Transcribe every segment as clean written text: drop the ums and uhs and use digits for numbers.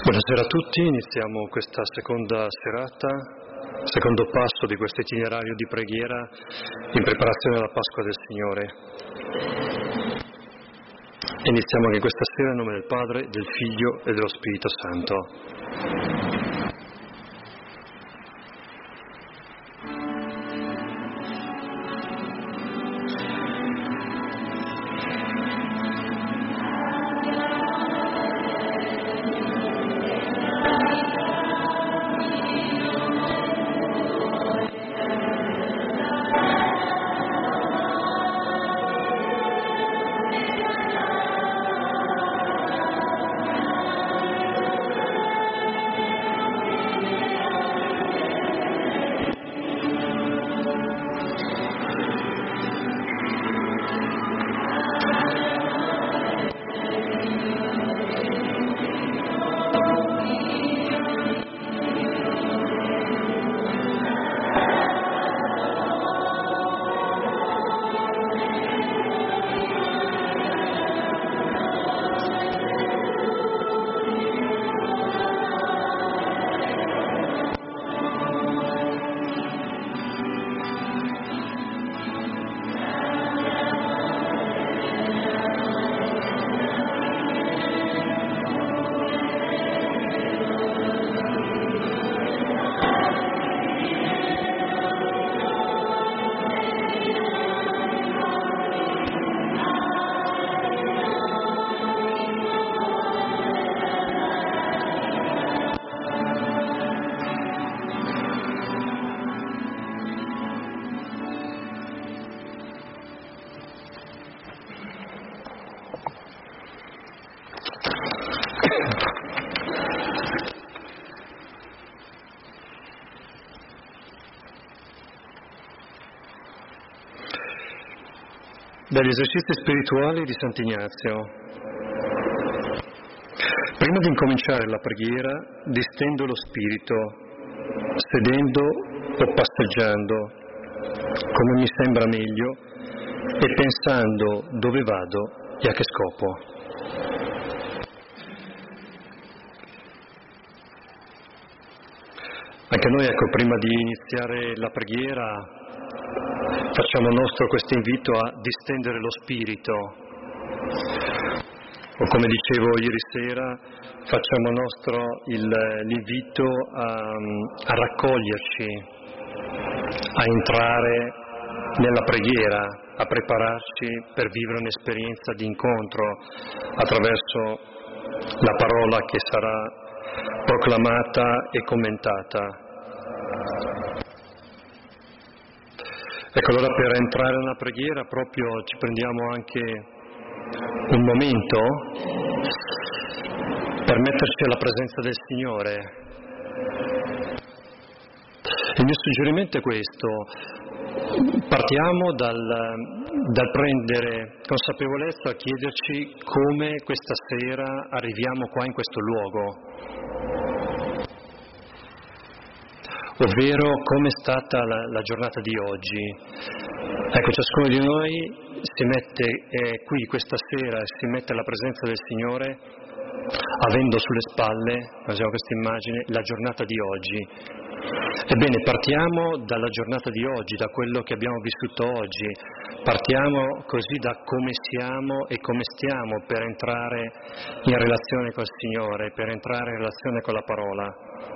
Buonasera a tutti, iniziamo questa seconda serata, secondo passo di questo itinerario di preghiera in preparazione alla Pasqua del Signore. Iniziamo anche questa sera in nome del Padre, del Figlio e dello Spirito Santo. Dagli esercizi spirituali di Sant'Ignazio. Prima di incominciare la preghiera, distendo lo spirito, sedendo o passeggiando, come mi sembra meglio, e pensando dove vado e a che scopo. Anche noi, prima di iniziare la preghiera, facciamo nostro questo invito a distendere lo spirito, o come dicevo ieri sera, facciamo nostro l'invito a raccoglierci, a entrare nella preghiera, a prepararci per vivere un'esperienza di incontro attraverso la parola che sarà proclamata e commentata. Ecco, allora per entrare nella preghiera proprio ci prendiamo anche un momento per metterci alla presenza del Signore. Il mio suggerimento è questo: partiamo dal prendere consapevolezza, a chiederci come questa sera arriviamo qua in questo luogo. Ovvero come è stata la giornata di oggi. Ecco, ciascuno di noi si mette qui questa sera, si mette alla presenza del Signore, avendo sulle spalle, usiamo questa immagine, la giornata di oggi. Ebbene, partiamo dalla giornata di oggi, da quello che abbiamo vissuto oggi, partiamo così da come siamo e come stiamo per entrare in relazione col Signore, per entrare in relazione con la parola.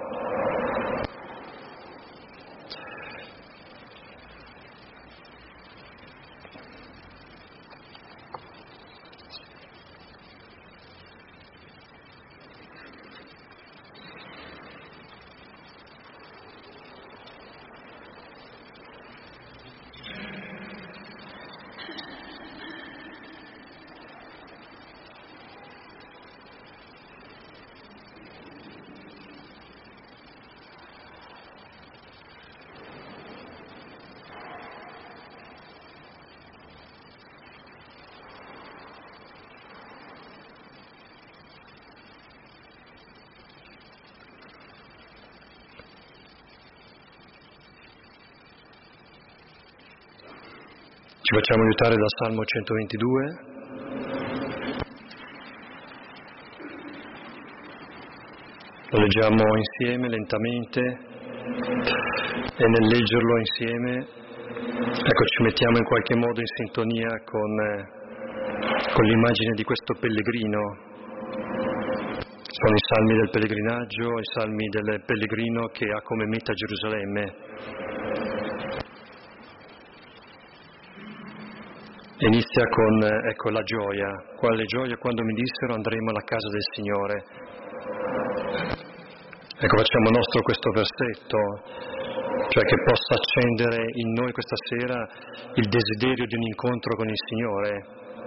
Ci facciamo aiutare dal Salmo 122. Lo leggiamo insieme lentamente e nel leggerlo insieme, ecco, ci mettiamo in qualche modo in sintonia con l'immagine di questo pellegrino. Sono i salmi del pellegrinaggio, i salmi del pellegrino che ha come meta Gerusalemme. Inizia con, ecco, la gioia. Quale gioia quando mi dissero andremo alla casa del Signore. Ecco, facciamo nostro questo versetto, cioè che possa accendere in noi questa sera il desiderio di un incontro con il Signore.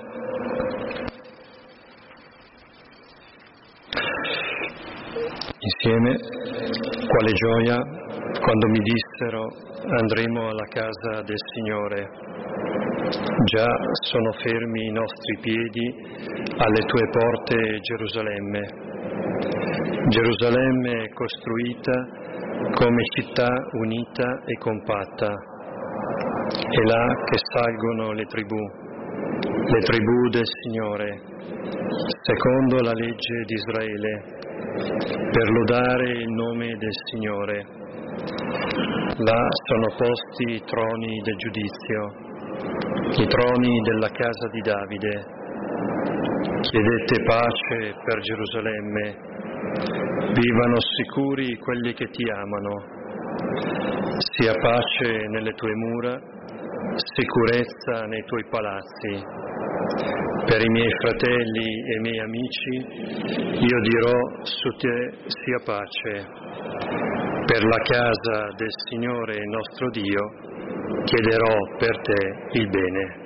Insieme, quale gioia quando mi dissero andremo alla casa del Signore. Già sono fermi i nostri piedi alle tue porte, Gerusalemme. Gerusalemme costruita come città unita e compatta. È là che salgono le tribù del Signore, secondo la legge di Israele, per lodare il nome del Signore. Là sono posti i troni del giudizio, i troni della casa di Davide. Chiedete pace per Gerusalemme, vivano sicuri quelli che ti amano. Sia pace nelle tue mura, sicurezza nei tuoi palazzi. Per i miei fratelli e i miei amici io dirò su te sia pace. Per la casa del Signore nostro Dio chiederò per te il bene.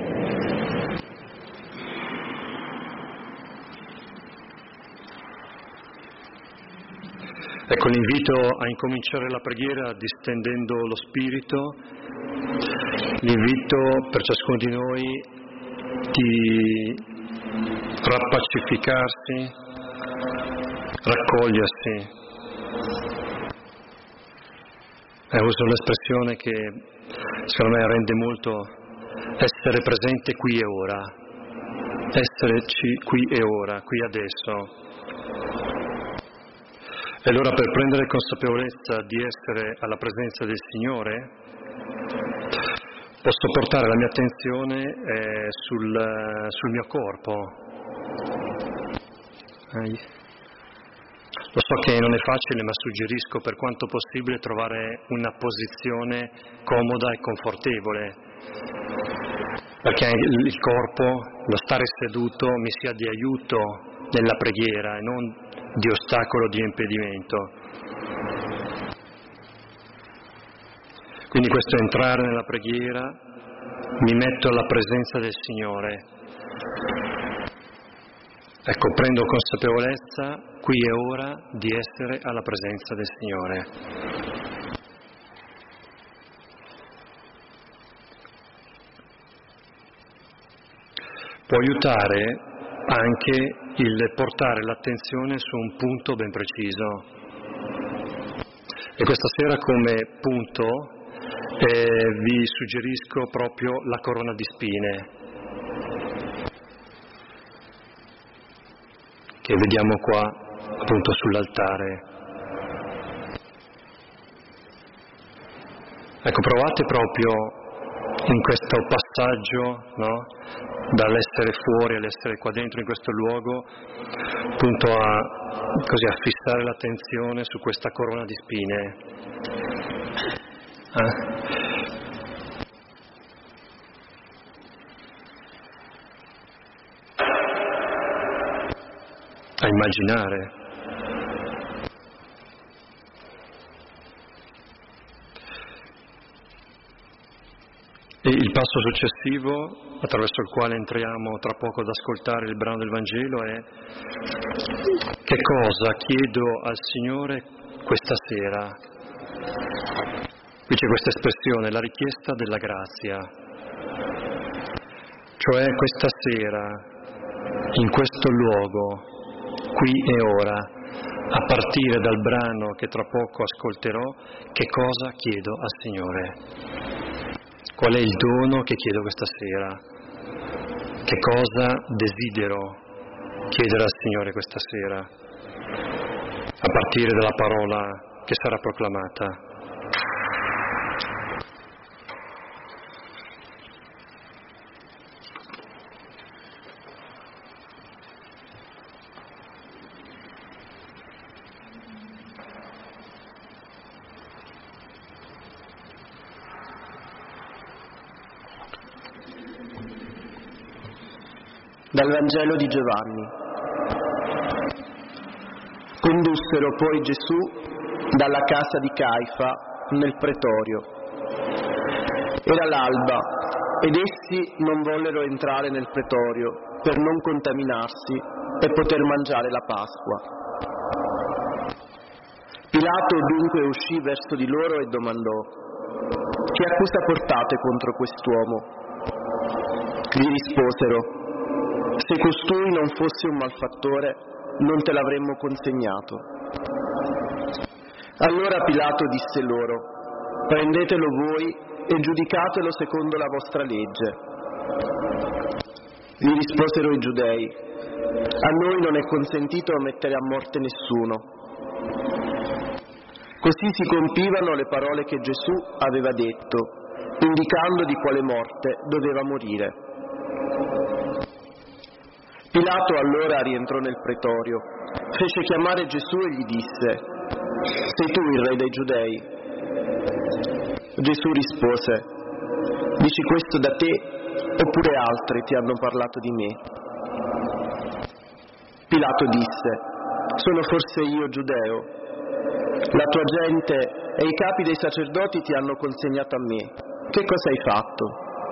Ecco l'invito a incominciare la preghiera distendendo lo spirito, l'invito per ciascuno di noi di rappacificarsi, raccogliersi. Uso un'espressione che secondo me rende molto essere presente qui e ora, esserci qui e ora, qui adesso. E allora per prendere consapevolezza di essere alla presenza del Signore, posso portare la mia attenzione sul mio corpo. Lo so che non è facile, ma suggerisco per quanto possibile trovare una posizione comoda e confortevole, perché il corpo, lo stare seduto, mi sia di aiuto nella preghiera e non di ostacolo, di impedimento. Quindi questo entrare nella preghiera, mi metto alla presenza del Signore. Ecco, prendo consapevolezza qui e ora di essere alla presenza del Signore. Può aiutare anche il portare l'attenzione su un punto ben preciso. E questa sera come punto vi suggerisco proprio la corona di spine, che vediamo qua appunto sull'altare. Ecco, provate proprio in questo passaggio, no? Dall'essere fuori all'essere qua dentro in questo luogo, appunto a fissare l'attenzione su questa corona di spine. A immaginare. E il passo successivo, attraverso il quale entriamo tra poco ad ascoltare il brano del Vangelo, è: che cosa chiedo al Signore questa sera? Qui c'è questa espressione, la richiesta della grazia. Cioè questa sera, in questo luogo, qui e ora, a partire dal brano che tra poco ascolterò, che cosa chiedo al Signore? Qual è il dono che chiedo questa sera? Che cosa desidero chiedere al Signore questa sera? a partire dalla parola che sarà proclamata. Dal Vangelo di Giovanni. Condussero poi Gesù dalla casa di Caifa nel pretorio. Era l'alba ed essi non vollero entrare nel pretorio per non contaminarsi e poter mangiare la Pasqua. Pilato dunque uscì verso di loro e domandò: «Che accusa portate contro quest'uomo?» Gli risposero: «Se costui non fosse un malfattore, non te l'avremmo consegnato». Allora Pilato disse loro: «Prendetelo voi e giudicatelo secondo la vostra legge». Gli risposero i giudei: «A noi non è consentito mettere a morte nessuno». Così si compivano le parole che Gesù aveva detto, indicando di quale morte doveva morire. Pilato allora rientrò nel pretorio, fece chiamare Gesù e gli disse: «Sei tu il re dei Giudei?» Gesù rispose: «Dici questo da te, oppure altri ti hanno parlato di me?» Pilato disse: «Sono forse io giudeo? La tua gente e i capi dei sacerdoti ti hanno consegnato a me. Che cosa hai fatto?»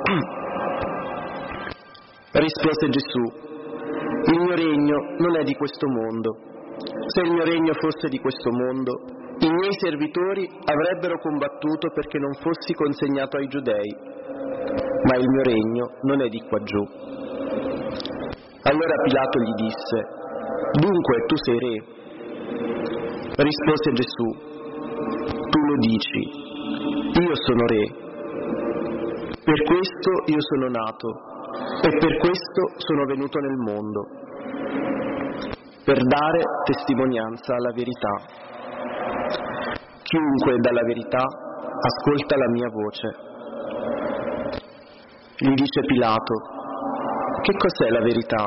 Rispose Gesù: «Il mio regno non è di questo mondo. Se il mio regno fosse di questo mondo, i miei servitori avrebbero combattuto perché non fossi consegnato ai giudei. Ma il mio regno non è di qua giù». Allora Pilato gli disse: «Dunque tu sei re?» Rispose Gesù: «Tu lo dici, io sono re. Per questo io sono nato e per questo sono venuto nel mondo, per dare testimonianza alla verità. Chiunque dà la verità ascolta la mia voce». Gli dice Pilato: «Che cos'è la verità?»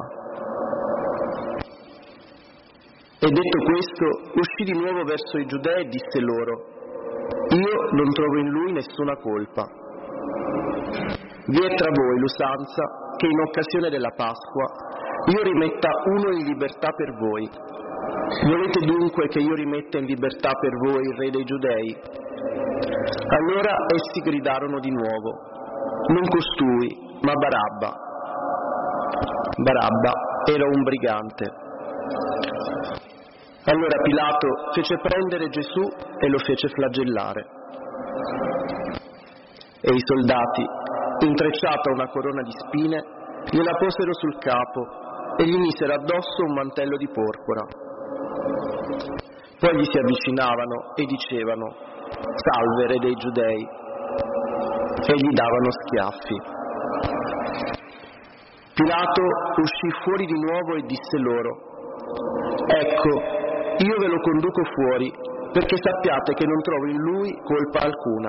E detto questo, uscì di nuovo verso i giudei e disse loro: «Io non trovo in lui nessuna colpa. Vi è tra voi l'usanza che in occasione della Pasqua io rimetta uno in libertà per voi. Volete dunque che io rimetta in libertà per voi il re dei Giudei?» Allora essi gridarono di nuovo: «Non costui, ma Barabba». Barabba era un brigante. Allora Pilato fece prendere Gesù e lo fece flagellare. E i soldati, intrecciata una corona di spine, gliela posero sul capo e gli misero addosso un mantello di porpora. Poi gli si avvicinavano e dicevano: «Salve, re dei Giudei!» e gli davano schiaffi. Pilato uscì fuori di nuovo e disse loro: «Ecco, io ve lo conduco fuori perché sappiate che non trovo in lui colpa alcuna».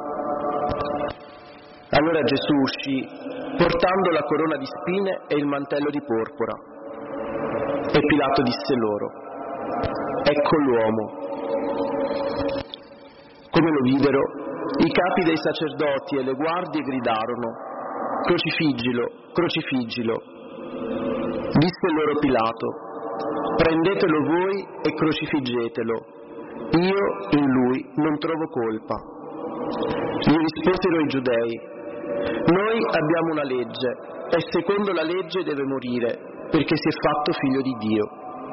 Allora Gesù uscì portando la corona di spine e il mantello di porpora. E Pilato disse loro: «Ecco l'uomo». Come lo videro, i capi dei sacerdoti e le guardie gridarono: «Crocifiggilo, crocifiggilo!» Disse loro Pilato: «Prendetelo voi e crocifiggetelo. Io in lui non trovo colpa». Gli risposero i giudei: «Noi abbiamo una legge e secondo la legge deve morire perché si è fatto figlio di Dio».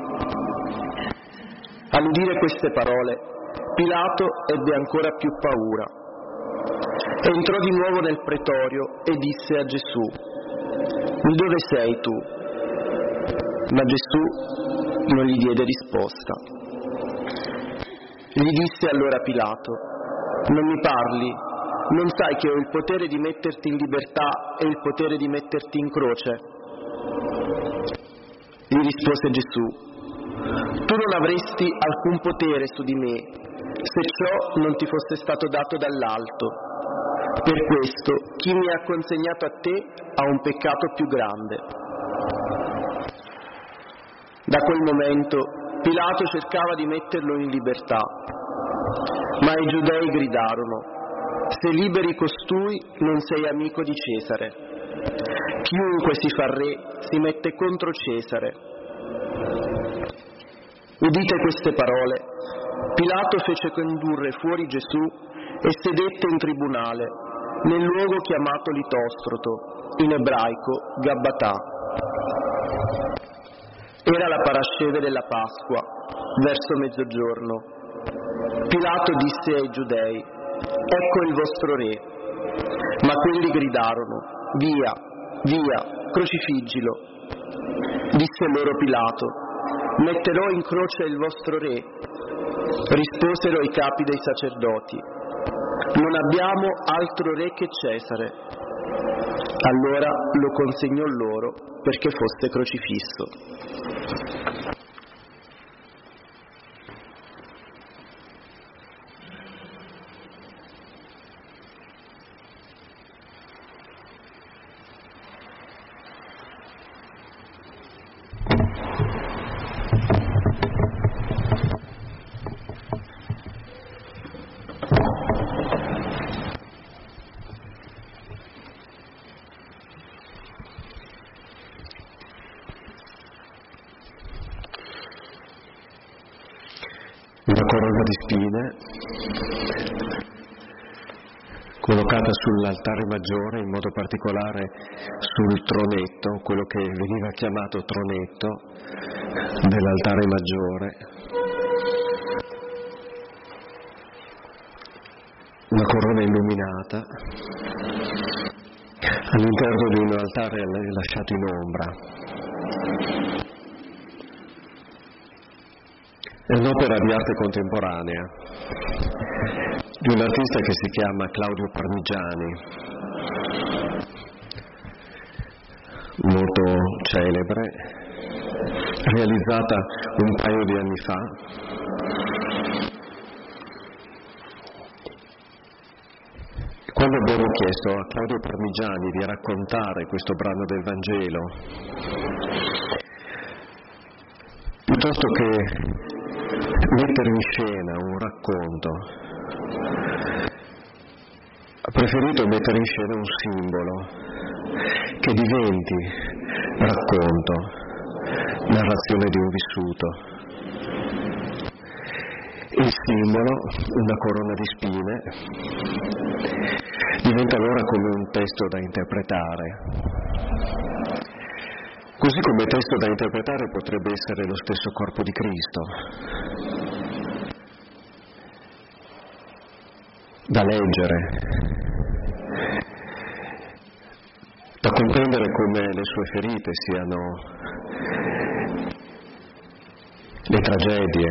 All'udire queste parole, Pilato ebbe ancora più paura. Entrò di nuovo nel pretorio e disse a Gesù: «Di dove sei tu?» Ma Gesù non gli diede risposta. Gli disse allora Pilato: «Non mi parli? Non sai che ho il potere di metterti in libertà e il potere di metterti in croce?» Gli rispose Gesù: Tu non avresti alcun potere su di me, se ciò non ti fosse stato dato dall'alto. Per questo, chi mi ha consegnato a te ha un peccato più grande. Da quel momento, Pilato cercava di metterlo in libertà, ma i giudei gridarono: se liberi costui, non sei amico di Cesare. Chiunque si fa re si mette contro Cesare. Udite queste parole, Pilato fece condurre fuori Gesù e sedette in tribunale, nel luogo chiamato Litostroto, in ebraico Gabbatà. Era la parasceve della Pasqua, verso mezzogiorno. Pilato disse ai giudei: ecco il vostro re. Ma quelli gridarono: via, via, crocifiggilo. Disse loro Pilato: metterò in croce il vostro re. Risposero i capi dei sacerdoti: non abbiamo altro re che Cesare. Allora lo consegnò loro perché fosse crocifisso. Una corona di spine collocata sull'altare maggiore, in modo particolare sul tronetto, quello che veniva chiamato tronetto dell'altare maggiore. Una corona illuminata all'interno di un altare lasciato in ombra. È un'opera di arte contemporanea di un artista che si chiama Claudio Parmigiani, molto celebre, realizzata un paio di anni fa. Quando abbiamo chiesto a Claudio Parmigiani di raccontare questo brano del Vangelo, piuttosto che mettere in scena un racconto, ha preferito mettere in scena un simbolo che diventi racconto, narrazione di un vissuto. Il simbolo, una corona di spine, diventa allora come un testo da interpretare. Così come testo da interpretare potrebbe essere lo stesso corpo di Cristo, da leggere, da comprendere come le sue ferite siano le tragedie,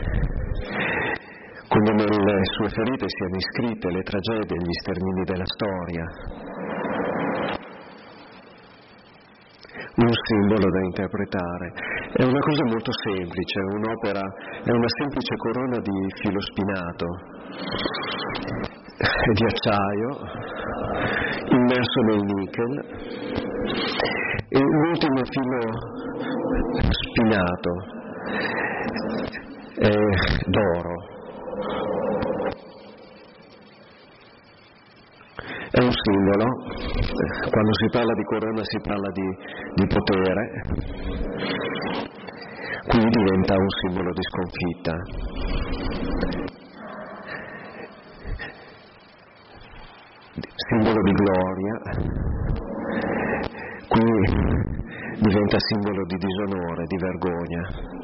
come nelle sue ferite siano iscritte le tragedie e gli stermini della storia. Un simbolo da interpretare. È una cosa molto semplice, un'opera, è una semplice corona di filo spinato, di acciaio, immerso nel nichel, e l'ultimo filo spinato è d'oro. È un simbolo, quando si parla di corona si parla di potere, qui diventa un simbolo di sconfitta. Simbolo di gloria, qui diventa simbolo di disonore, di vergogna.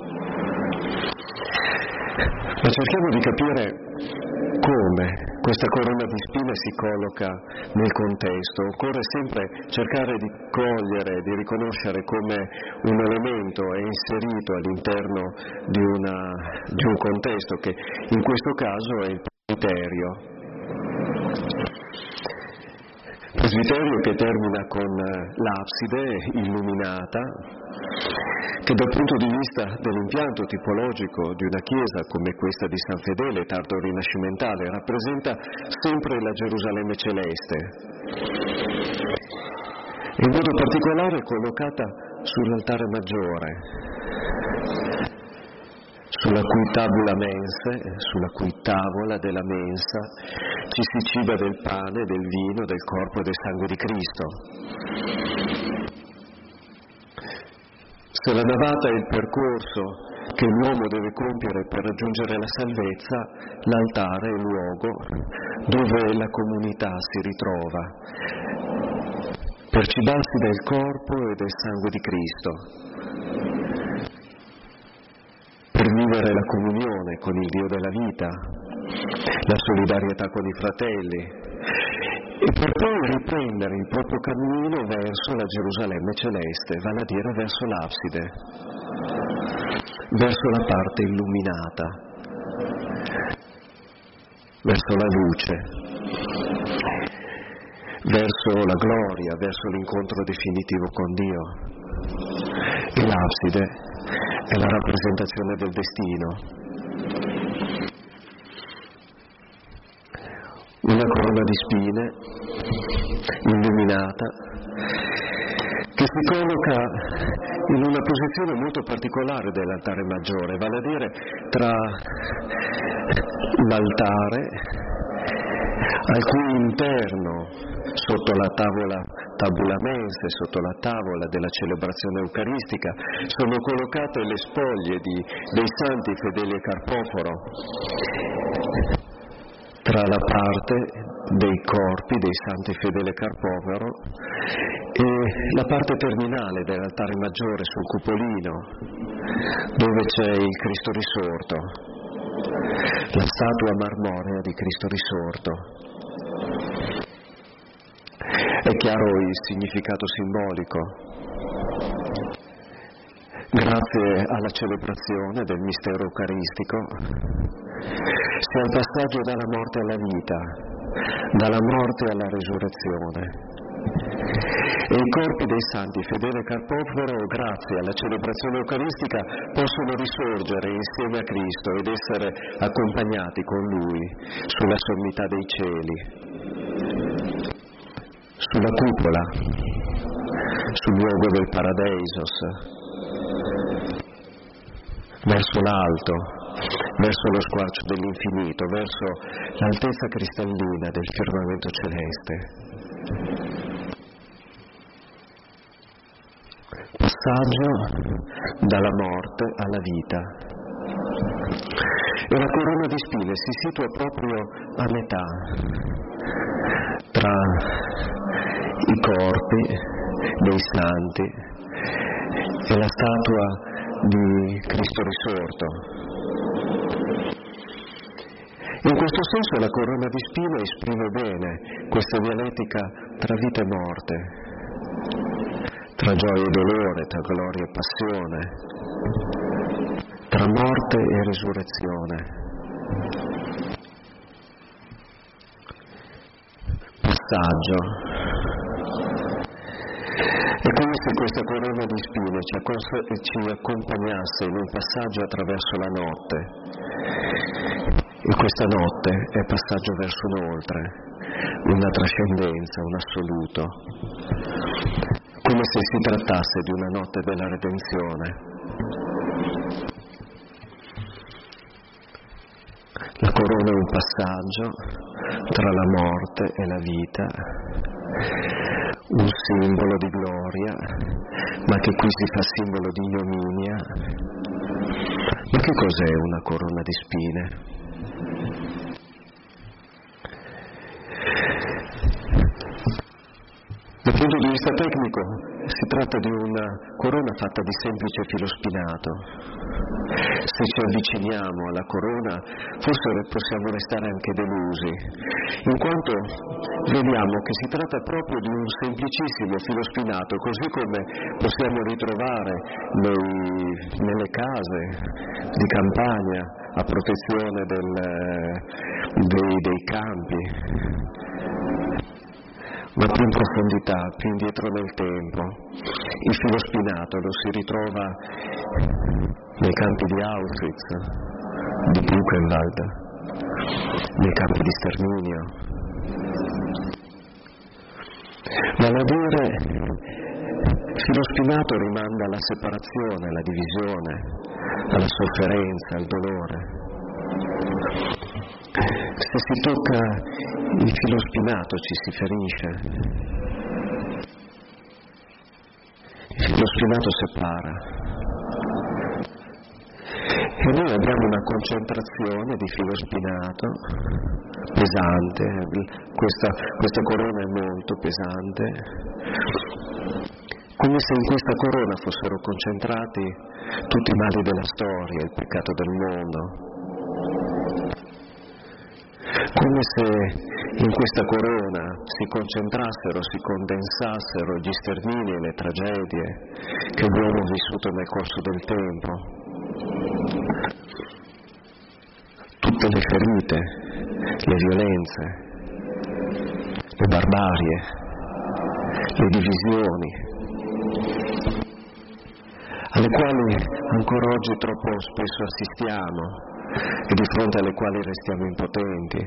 Ma cerchiamo di capire come questa corona di spine si colloca nel contesto. Occorre sempre cercare di cogliere, di riconoscere come un elemento è inserito all'interno di un contesto che in questo caso è il presbiterio. Presbiterio che termina con l'abside illuminata che dal punto di vista dell'impianto tipologico di una chiesa come questa di San Fedele, tardo rinascimentale, rappresenta sempre la Gerusalemme celeste, in modo particolare collocata sull'altare maggiore, sulla cui tabula mense, sulla cui tavola della mensa ci si ciba del pane, del vino, del corpo e del sangue di Cristo. Se la navata è il percorso che l'uomo deve compiere per raggiungere la salvezza, l'altare è il luogo dove la comunità si ritrova per cibarsi del corpo e del sangue di Cristo, per vivere la comunione con il Dio della vita, la solidarietà con i fratelli, e per poi riprendere il proprio cammino verso la Gerusalemme celeste, vale a dire verso l'abside, verso la parte illuminata, verso la luce, verso la gloria, verso l'incontro definitivo con Dio. E l'abside è la rappresentazione del destino. Una corona di spine illuminata che si colloca in una posizione molto particolare dell'altare maggiore, vale a dire tra l'altare al cui interno, sotto la tabula mense, sotto la tavola della celebrazione eucaristica, sono collocate le spoglie dei santi Fedele e Carpoforo, tra la parte dei corpi dei santi Fedele e Carpoforo e la parte terminale dell'altare maggiore sul cupolino, dove c'è il Cristo risorto, la statua marmorea di Cristo risorto. È chiaro il significato simbolico. Grazie alla celebrazione del mistero eucaristico si è al passaggio dalla morte alla vita, dalla morte alla resurrezione. E i corpi dei santi Fedele e Carpoforo, grazie alla celebrazione eucaristica, possono risorgere insieme a Cristo ed essere accompagnati con Lui sulla sommità dei cieli, sulla cupola, sul luogo del Paradeisos, verso l'alto, verso lo squarcio dell'infinito, verso l'altezza cristallina del firmamento celeste. Passaggio dalla morte alla vita. E la corona di spine si situa proprio a metà tra i corpi dei santi e la statua di Cristo risorto. In questo senso la corona di spine esprime bene questa dialettica tra vita e morte, tra gioia e dolore, tra gloria e passione, tra morte e resurrezione. Passaggio. È come se questa corona di spine ci accompagnasse in un passaggio attraverso la notte. E questa notte è passaggio verso un oltre, una trascendenza, un assoluto, come se si trattasse di una notte della redenzione. La corona è un passaggio tra la morte e la vita, un simbolo di gloria, ma che qui si fa simbolo di ignominia. Ma che cos'è una corona di spine? Dal punto di vista tecnico si tratta di una corona fatta di semplice filo spinato. Se ci avviciniamo alla corona forse possiamo restare anche delusi, in quanto vediamo che si tratta proprio di un semplicissimo filo spinato, così come possiamo ritrovare nelle case di campagna a protezione dei campi, ma più in profondità, più indietro nel tempo. Il filo spinato lo si ritrova nei campi di Auschwitz, di Buchenwald, nei campi di sterminio. Vale a dire, il filo spinato rimanda alla separazione, alla divisione, alla sofferenza, al dolore. Se si tocca il filo spinato ci si ferisce. Il filo spinato separa. E noi abbiamo una concentrazione di filo spinato pesante, questa corona è molto pesante, come se in questa corona fossero concentrati tutti i mali della storia, il peccato del mondo, come se in questa corona si concentrassero, si condensassero gli stermini e le tragedie che l'uomo ha vissuto nel corso del tempo, tutte le ferite, le violenze, le barbarie, le divisioni, alle quali ancora oggi troppo spesso assistiamo e di fronte alle quali restiamo impotenti,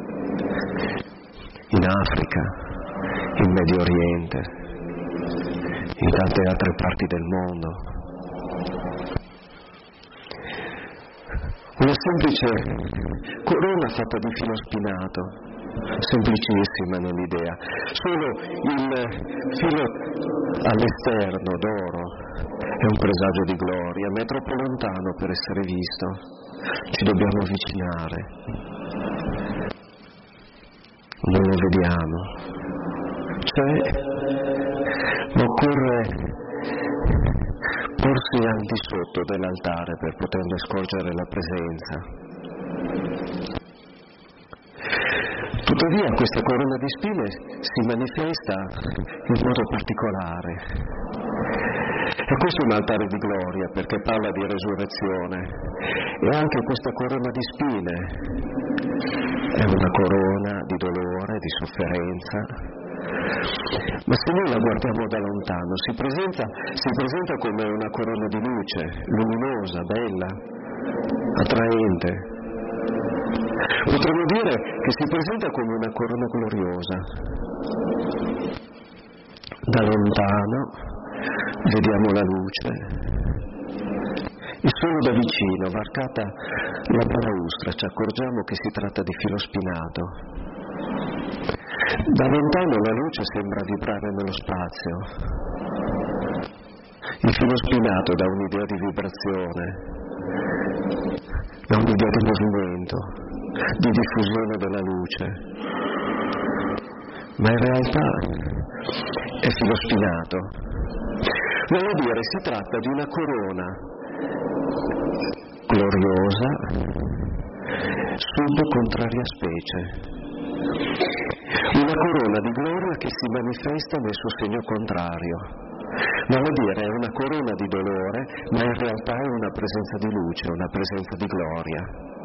in Africa, in Medio Oriente, in tante altre parti del mondo. Una semplice corona fatta di filo spinato, semplicissima nell'idea, solo il filo all'esterno d'oro è un presagio di gloria, ma è troppo lontano per essere visto, ci dobbiamo avvicinare, non lo vediamo, c'è, ma occorre porsi al di sotto dell'altare per poterne scorgere la presenza. Tuttavia questa corona di spine si manifesta in modo particolare. E questo è un altare di gloria perché parla di resurrezione. E anche questa corona di spine è una corona di dolore, di sofferenza. Ma se noi la guardiamo da lontano si presenta come una corona di luce, luminosa, bella, attraente. Potremmo dire che si presenta come una corona gloriosa. Da lontano vediamo la luce e solo da vicino, varcata la balaustra, ci accorgiamo che si tratta di filo spinato. Da lontano la luce sembra vibrare nello spazio. Il filo spinato dà un'idea di vibrazione, dà un'idea di movimento, di diffusione della luce. Ma in realtà è filo spinato. Vuol dire, si tratta di una corona gloriosa sub contraria specie. Una corona di gloria che si manifesta nel suo segno contrario. Vale a dire, è una corona di dolore, ma in realtà è una presenza di luce, una presenza di gloria.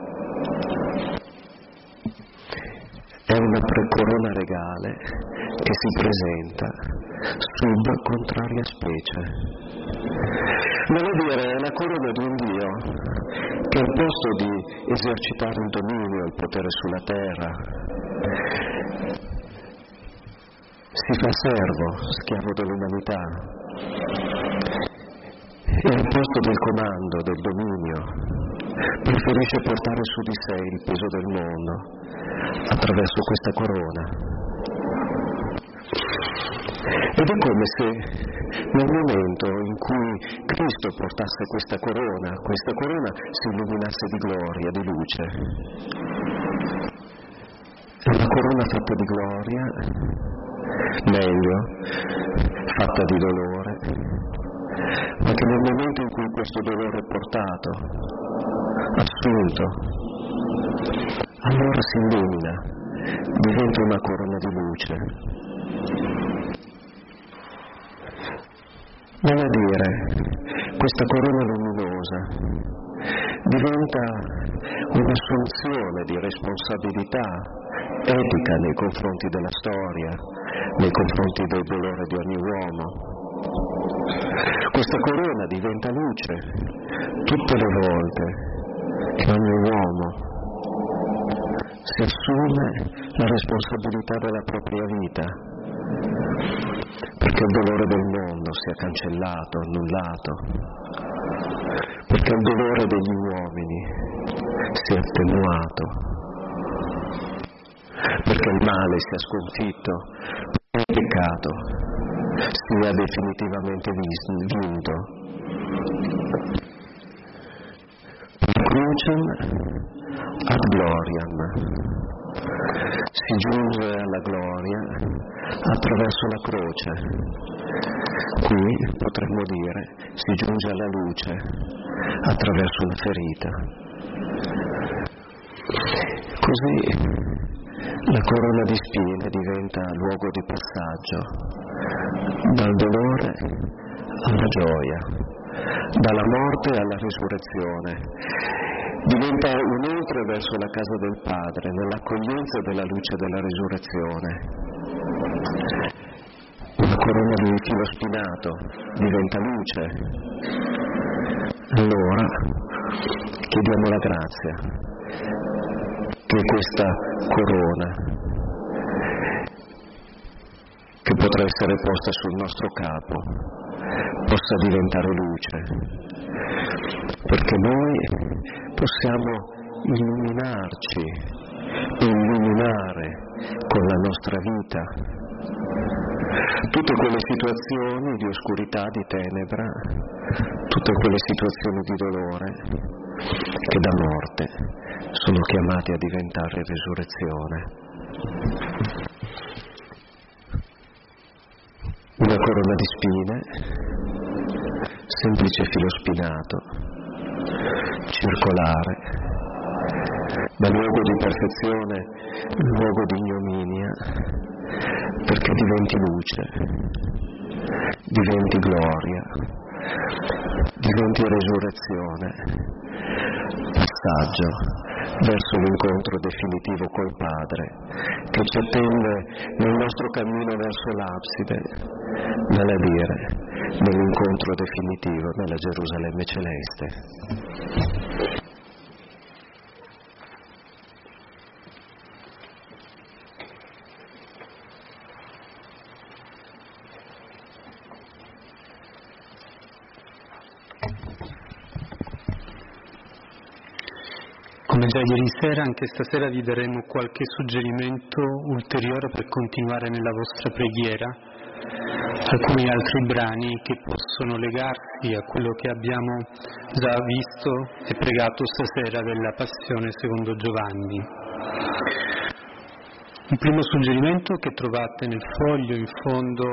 È una corona regale che si presenta sub contraria specie. Vale a dire, è la corona di un Dio che al posto di esercitare il dominio, il potere sulla terra, si fa servo, schiavo dell'umanità, e al posto del comando, del dominio, preferisce portare su di sé il peso del mondo attraverso questa corona. Ed è come se nel momento in cui Cristo portasse questa corona si illuminasse di gloria, di luce. È una corona fatta di gloria, meglio, fatta di dolore, ma che nel momento in cui questo dolore è portato, assunto, allora si illumina, diventa una corona di luce. Vale a dire, questa corona luminosa diventa un'assunzione di responsabilità etica nei confronti della storia, nei confronti del dolore di ogni uomo. Questa corona diventa luce tutte le volte che ogni uomo si assume la responsabilità della propria vita, perché il dolore del mondo sia cancellato, annullato, perché il dolore degli uomini sia attenuato, perché il male sia sconfitto, perché il peccato sia definitivamente vinto. Per crucem ad gloriam. Si giunge alla gloria attraverso la croce. Qui potremmo dire si giunge alla luce attraverso una ferita. Così la corona di spine diventa luogo di passaggio dal dolore alla gioia, dalla morte alla risurrezione. Diventa un'entrata verso la casa del Padre, nell'accoglienza della luce della risurrezione. Una corona di filo spinato diventa luce. Allora chiediamo la grazia che questa corona, che potrà essere posta sul nostro capo, possa diventare luce, perché noi possiamo illuminarci e illuminare con la nostra vita tutte quelle situazioni di oscurità, di tenebra, tutte quelle situazioni di dolore che da morte sono chiamati a diventare risurrezione. Una corona di spine, semplice filo spinato, circolare, da luogo di perfezione, luogo di ignominia, perché diventi luce, diventi gloria, diventi resurrezione, passaggio verso l'incontro definitivo col Padre, che ci attende nel nostro cammino verso l'abside, vale a dire nell'incontro definitivo nella Gerusalemme celeste. Come già ieri sera, anche stasera vi daremo qualche suggerimento ulteriore per continuare nella vostra preghiera, alcuni altri brani che possono legarsi a quello che abbiamo già visto e pregato stasera della Passione secondo Giovanni. Un primo suggerimento che trovate nel foglio in fondo